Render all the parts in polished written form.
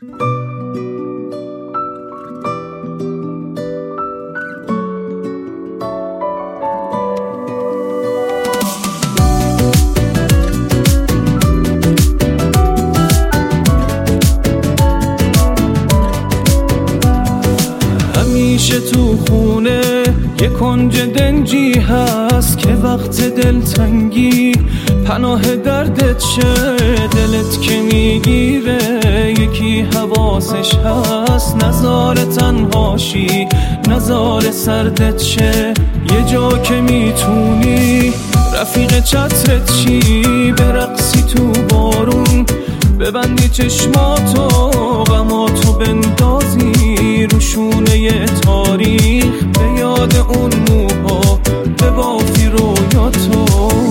همیشه تو خونه یه کنج دنجی هست که وقت دلتنگی پناه دردت شه. دلت که میگیره یکی حواسش هست، نزار تنهاشی نزار سردت شه. یه جا که میتونی رفیق چترت چی، برقصی تو بارون ببندی چشماتو، غماتو بندازی روشونه تاریخ، به یاد اون موها ببافی رویاتو.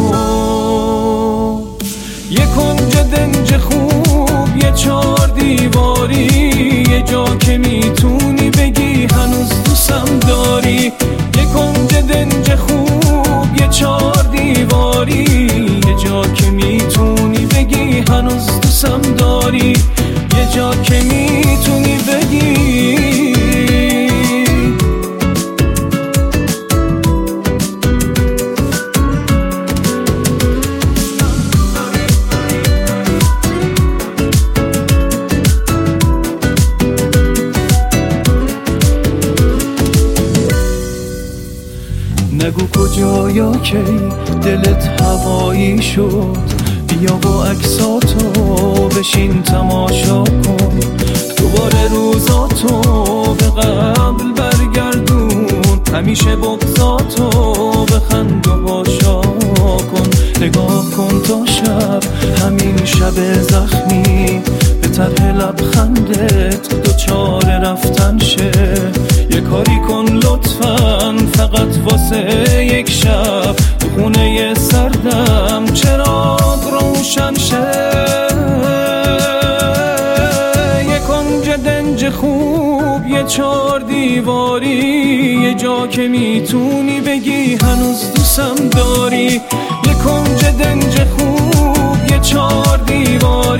یه کنج دنج خوب، یه 4 دیواری، یه جا که میتونی بگی هنوز دوستم داری. یه کنج دنج خوب، یه 4 دیواری، یه جا که میتونی بگی هنوز دوستم داری. یه جا که میتونی بگی. نگو کجا یا کی دلت هوایی شد، بیا با عکساتو بشین تماشا کن. دوباره روزاتو به قبل برگردون، همیشه بغضاتو بخند و هاشا کن. نگاه کن تا شب همین شب زخمی به طرح لبخندت دوچار رفتن شه. یه کاری کن لطفاً فقط واسه یک شب، تو خونه سردم چراغ روشن شه. یه کنج دنج خوب، یه 4 دیواری، یه جا که میتونی بگی هنوز دوستم داری. یه کنج دنج خوب، یه 4 دیواری،